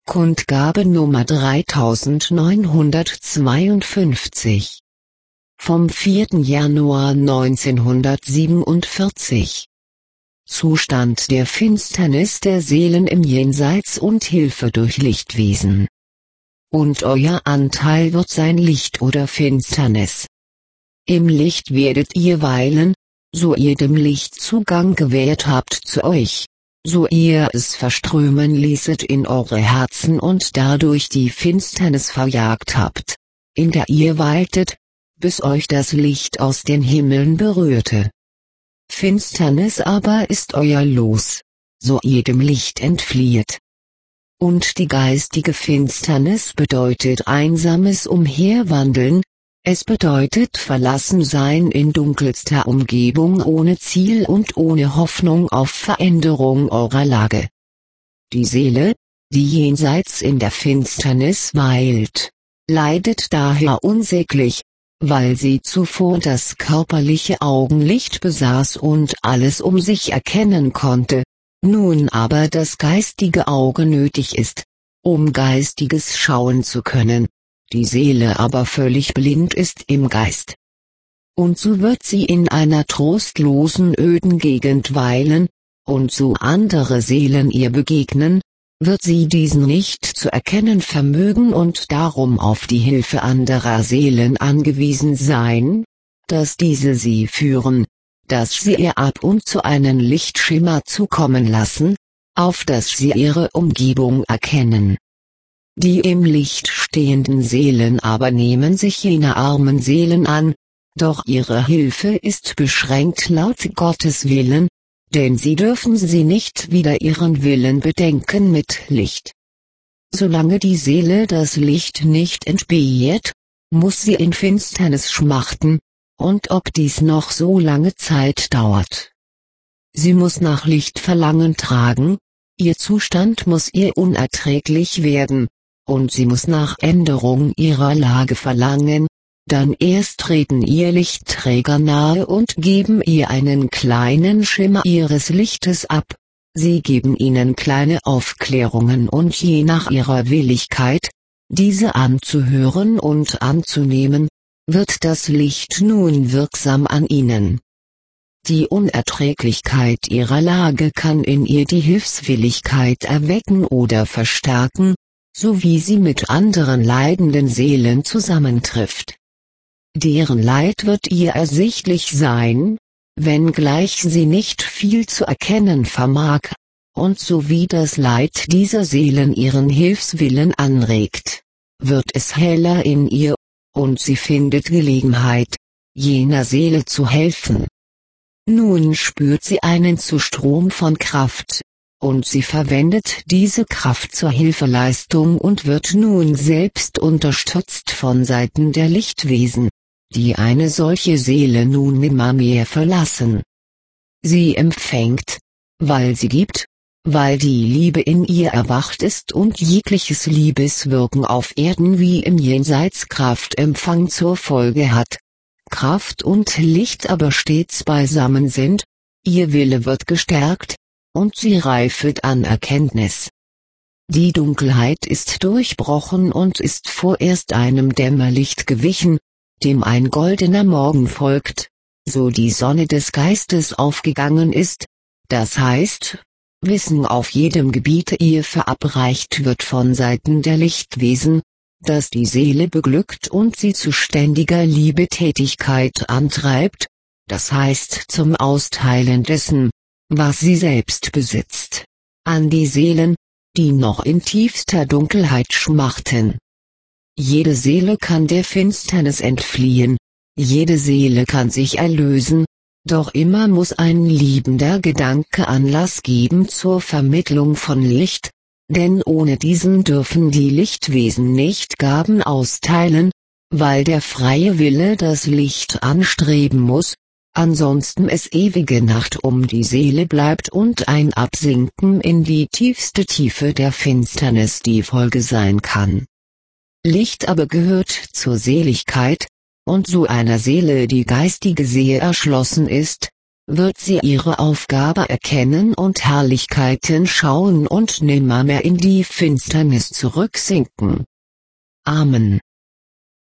Kundgabe Nummer 3952. Vom 4. Januar 1947. Zustand der Finsternis der Seelen im Jenseits und Hilfe durch Lichtwesen. Und euer Anteil wird sein Licht oder Finsternis. Im Licht werdet ihr weilen, so ihr dem Licht Zugang gewährt habt zu euch, so ihr es verströmen ließet in eure Herzen und dadurch die Finsternis verjagt habt, in der ihr weiltet, bis euch das Licht aus den Himmeln berührte. Finsternis aber ist euer Los, so ihr dem Licht entflieht. Und die geistige Finsternis bedeutet einsames Umherwandeln, es bedeutet Verlassensein in dunkelster Umgebung ohne Ziel und ohne Hoffnung auf Veränderung eurer Lage. Die Seele, die jenseits in der Finsternis weilt, leidet daher unsäglich, weil sie zuvor das körperliche Augenlicht besaß und alles um sich erkennen konnte, nun aber das geistige Auge nötig ist, um geistiges schauen zu können, die Seele aber völlig blind ist im Geist. Und so wird sie in einer trostlosen öden Gegend weilen, und so andere Seelen ihr begegnen, wird sie diesen nicht zu erkennen vermögen und darum auf die Hilfe anderer Seelen angewiesen sein, dass diese sie führen, dass sie ihr ab und zu einen Lichtschimmer zukommen lassen, auf dass sie ihre Umgebung erkennen. Die im Licht stehenden Seelen aber nehmen sich jener armen Seelen an, doch ihre Hilfe ist beschränkt laut Gottes Willen, denn sie dürfen sie nicht wider ihren Willen bedenken mit Licht. Solange die Seele das Licht nicht entbehrt, muss sie in Finsternis schmachten, und ob dies noch so lange Zeit dauert. Sie muss nach Licht Verlangen tragen, ihr Zustand muss ihr unerträglich werden, und sie muss nach Änderung ihrer Lage verlangen, dann erst treten ihr Lichtträger nahe und geben ihr einen kleinen Schimmer ihres Lichtes ab, sie geben ihnen kleine Aufklärungen und je nach ihrer Willigkeit, diese anzuhören und anzunehmen, wird das Licht nun wirksam an ihnen. Die Unerträglichkeit ihrer Lage kann in ihr die Hilfswilligkeit erwecken oder verstärken, so wie sie mit anderen leidenden Seelen zusammentrifft. Deren Leid wird ihr ersichtlich sein, wenngleich sie nicht viel zu erkennen vermag, und so wie das Leid dieser Seelen ihren Hilfswillen anregt, wird es heller in ihr, und sie findet Gelegenheit, jener Seele zu helfen. Nun spürt sie einen Zustrom von Kraft, und sie verwendet diese Kraft zur Hilfeleistung und wird nun selbst unterstützt von Seiten der Lichtwesen, die eine solche Seele nun nimmermehr verlassen. Sie empfängt, weil sie gibt, weil die Liebe in ihr erwacht ist und jegliches Liebeswirken auf Erden wie im Jenseits Kraftempfang zur Folge hat. Kraft und Licht aber stets beisammen sind, ihr Wille wird gestärkt, und sie reifet an Erkenntnis. Die Dunkelheit ist durchbrochen und ist vorerst einem Dämmerlicht gewichen, dem ein goldener Morgen folgt, so die Sonne des Geistes aufgegangen ist, das heißt, Wissen auf jedem Gebiete ihr verabreicht wird von Seiten der Lichtwesen, das die Seele beglückt und sie zu ständiger Liebetätigkeit antreibt, das heißt zum Austeilen dessen, was sie selbst besitzt, an die Seelen, die noch in tiefster Dunkelheit schmachten. Jede Seele kann der Finsternis entfliehen, jede Seele kann sich erlösen, doch immer muss ein liebender Gedanke Anlass geben zur Vermittlung von Licht, denn ohne diesen dürfen die Lichtwesen nicht Gaben austeilen, weil der freie Wille das Licht anstreben muss, ansonsten es ewige Nacht um die Seele bleibt und ein Absinken in die tiefste Tiefe der Finsternis die Folge sein kann. Licht aber gehört zur Seligkeit, und so einer Seele die geistige Sehe erschlossen ist, wird sie ihre Aufgabe erkennen und Herrlichkeiten schauen und nimmermehr in die Finsternis zurücksinken. Amen.